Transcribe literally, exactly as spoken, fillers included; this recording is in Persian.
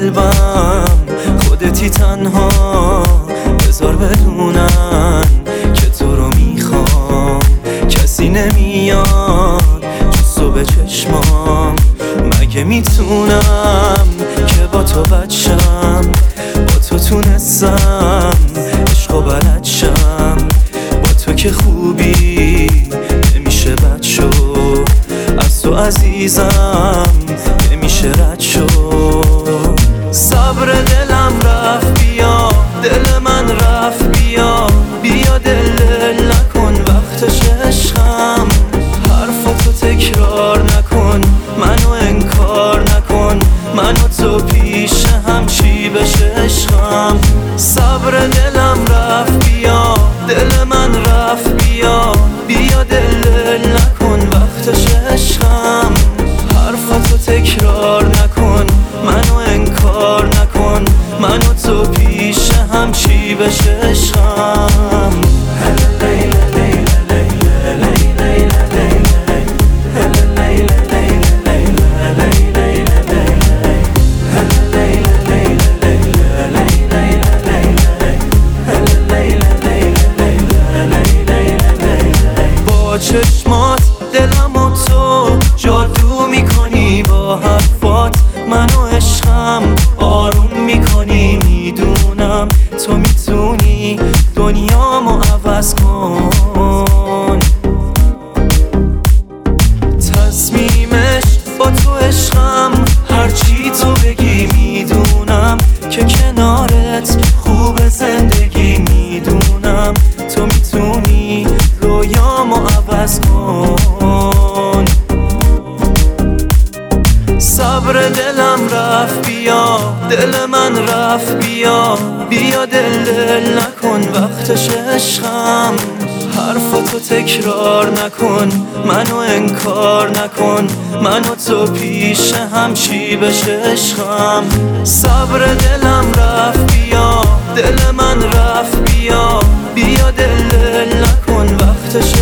قلبم خودتی تنها، بذار بدونن که تو رو میخوام. کسی نمیاد جز تو به چشمام، مگه میتونم که با تو بد شم؟ با تو تونستم عشقو بلد شم، با تو که خوبی نمیشه بد شو، از تو عزیزم نمیشه رد شو. صبر دلم رفت بیا، دل من رفت بیا، بیا دل دل نکن وقتش عشقم. حرفاتو تکرار نکن، منو انکار نکن، منو تو پیش هم چی بشه عشقم. صبر دلم رفت بیا، دل من رفت بیا، بیا دل دل نکن وقتش عشقم. حرفاتو تکرار نکن، منو انکار نکن، منو تو پیش هم چی بشه عشقم. با چشمات دلم و تو جادو میکنی، با حرفات منو عشقم آروم میکنی. میدونم تو میتونی دنیامو عوض کن، تصمیمش با تو عشقم، هرچی تو بگی. میدونم که کنارت خوب زندگی، میدونم تو میتونی رویامو عوض کن. صبر دلم رفت بیا، دل من رفت بیا، بیا دل دل نکن وقتش عشقم. حرفاتو تکرار نکن، منو انکار نکن، منو تو پیش هم چی بشه عشقم. صبر دلم رفت بیا، دل من رفت بیا، بیا دل دل نکن وقتش